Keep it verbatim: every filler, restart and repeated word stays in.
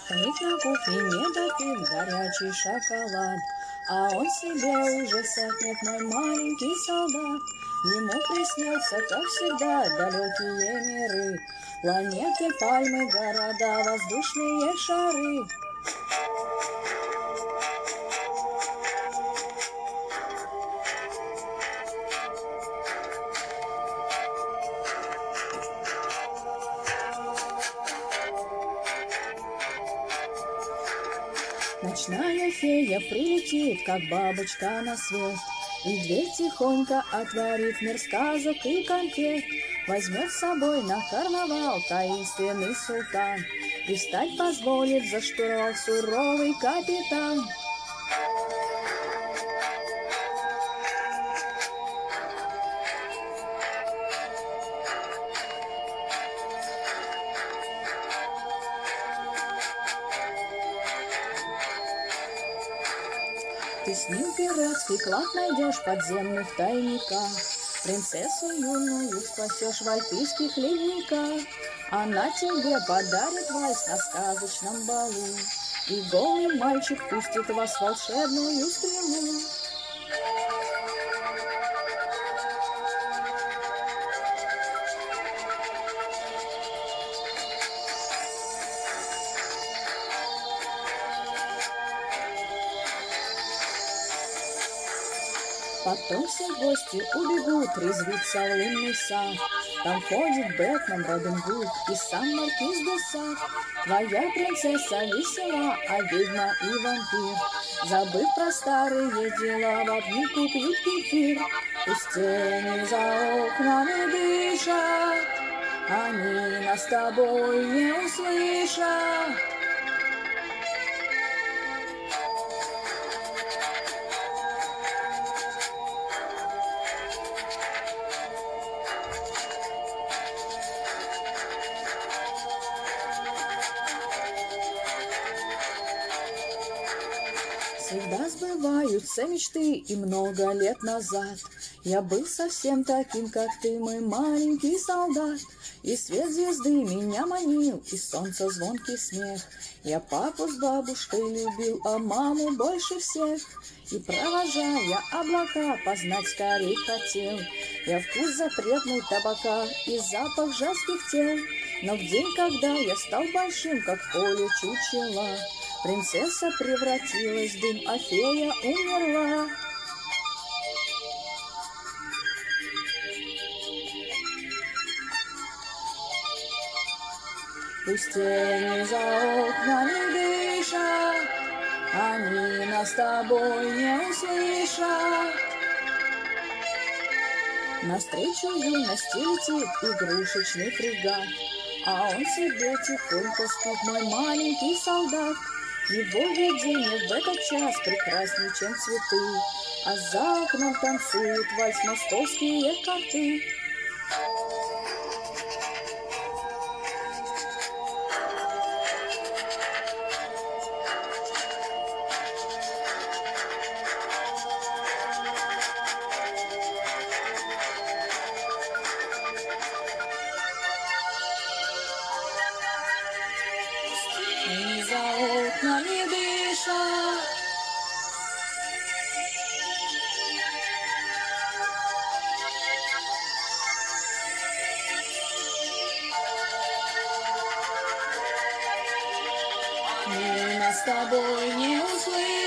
Стоит на кухне недопит горячий шоколад, а он себе уже сохнет, мой маленький солдат. Ему приснятся, как всегда, далекие миры, планеты, пальмы, города, воздушные шары. Ночная фея прилетит, как бабочка на свет, и дверь тихонько отворит, мир сказок и конфет. Возьмет с собой на карнавал таинственный султан, и встать позволит за штурвал суровый капитан. Ты с ним пиратский клад найдешь в подземных тайниках, принцессу юную спасешь в альпийских ледниках. Она тебе подарит вальс на сказочном балу, и голый мальчик пустит вас в волшебную стрелу. Потом все гости убегут резвиться в лунный сад. Там ходит Бэтмен, Робин Гуд и сам Маркиз де Сад. Твоя принцесса весела, а ведьма и вампир, забыв про старые дела, в обнимку пьют кефир. Пусть тени за окнами дышат, они нас с тобой не услышат. Всегда сбываются мечты, и много лет назад я был совсем таким, как ты, мой маленький солдат. И свет звезды меня манил, и солнца звонкий смех. Я папу с бабушкой любил, а маму больше всех. И провожая облака, познать скорей хотел я вкус запретной табака и запах женских тел. Но в день, когда я стал большим, как поле чучела, принцесса превратилась в дым, а фея умерла. Пусть тени за окнами дышат, они нас с тобой не услышат. Навстречу юности летит игрушечный фрегат, а он себе тихонько спит, мой маленький солдат. Его видение в этот час прекрасней, чем цветы, а за окном танцует вальс московские коты. И за окнами дышат, мы нас с тобой не услышим.